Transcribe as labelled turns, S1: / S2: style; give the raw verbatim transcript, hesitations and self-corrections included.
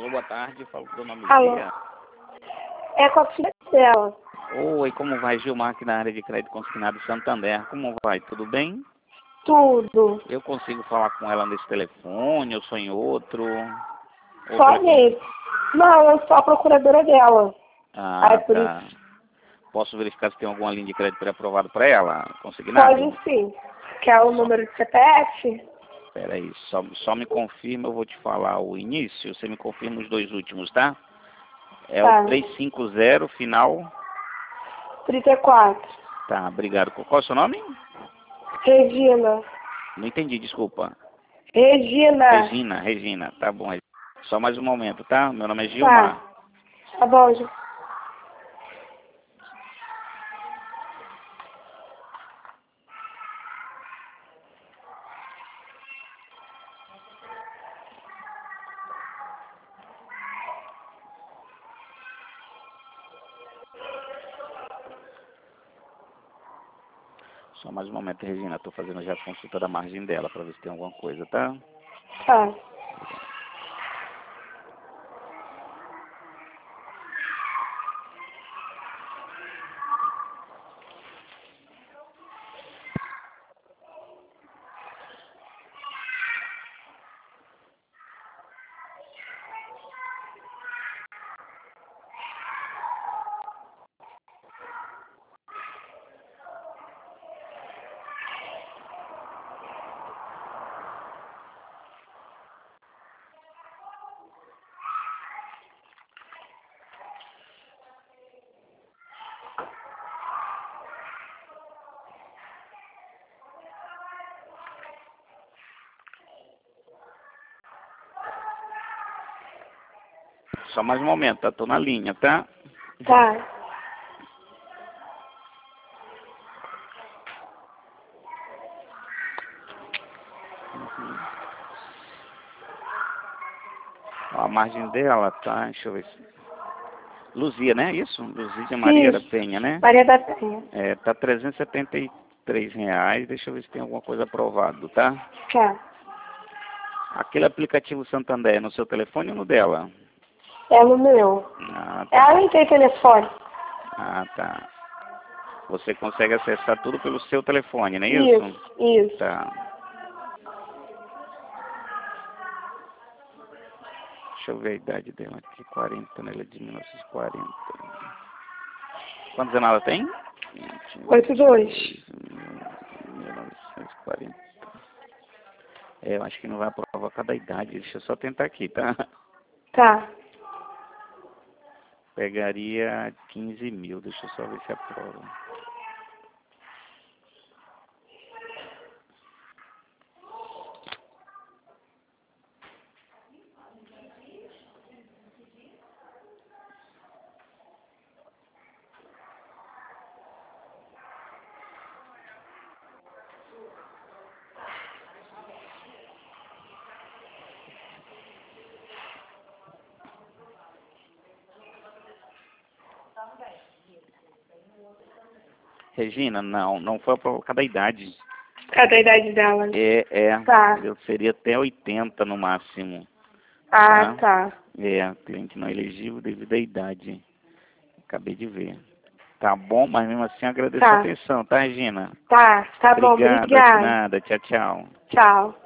S1: Alô, boa tarde, falo com a dona
S2: Alô.
S1: Luzia.
S2: É com a filha dela.
S1: Oi, como vai? Gilmar aqui na área de crédito consignado Santander. Como vai? Tudo bem?
S2: Tudo.
S1: Eu consigo falar com ela nesse telefone, eu sou em outro? Ou
S2: Só
S1: telefone?
S2: nele. Não, eu sou a procuradora dela.
S1: Ah,
S2: Aí, por
S1: tá.
S2: isso,
S1: Posso verificar se tem alguma linha de crédito pré-aprovado para ela? Consignado?
S2: pode sim. Quer o número de C P F?
S1: Espera aí, só, só me confirma, eu vou te falar o início, você me confirma os dois últimos, tá? É
S2: Tá.
S1: o trezentos e cinquenta, final.
S2: trinta e quatro.
S1: Tá, obrigado. Qual é o seu nome?
S2: Regina.
S1: Não entendi, desculpa.
S2: Regina.
S1: Regina, Regina, tá bom. Só mais um momento, tá? Meu nome é
S2: Tá.
S1: Gilmar.
S2: Tá bom, Ju.
S1: Só mais um momento, Regina. Estou fazendo já a consulta da margem dela para ver se tem alguma coisa, tá?
S2: Tá.
S1: Só mais um momento, tá? Tô na linha, tá?
S2: Tá.
S1: Ó, a margem dela tá, deixa eu ver se... Luzia, né? Isso? Luzia Maria da
S2: Isso.
S1: Penha, né?
S2: Maria da Penha.
S1: É, tá trezentos e setenta e três reais. Deixa eu ver se tem alguma coisa aprovado, tá?
S2: Tá.
S1: Aquele aplicativo Santander é no seu telefone ou no dela?
S2: É no meu.
S1: Ah, tá.
S2: Ela nem tem telefone.
S1: Ah, tá. Você consegue acessar tudo pelo seu telefone, não é isso?
S2: Isso, isso.
S1: Tá. Deixa eu ver a idade dela aqui. quarenta, né? Ela é de mil novecentos e quarenta. Quantos anos ela tem?
S2: oitenta e dois.
S1: mil novecentos e quarenta. É, eu acho que não vai aprovar cada idade. Deixa eu só tentar aqui, tá?
S2: Tá.
S1: Pegaria quinze mil. Deixa eu só ver se aprova. Regina, não, não foi aprovado cada idade.
S2: Cadê a idade dela?
S1: É, é.
S2: Tá.
S1: Eu seria até oitenta no máximo.
S2: Ah,
S1: Tá?
S2: tá.
S1: É, cliente não elegível devido à idade. Acabei de ver. Tá bom, mas mesmo assim agradeço a
S2: Tá.
S1: atenção, tá, Regina?
S2: Tá, tá bom,
S1: Obrigada, de
S2: obrigada.
S1: nada. Tchau, tchau.
S2: Tchau.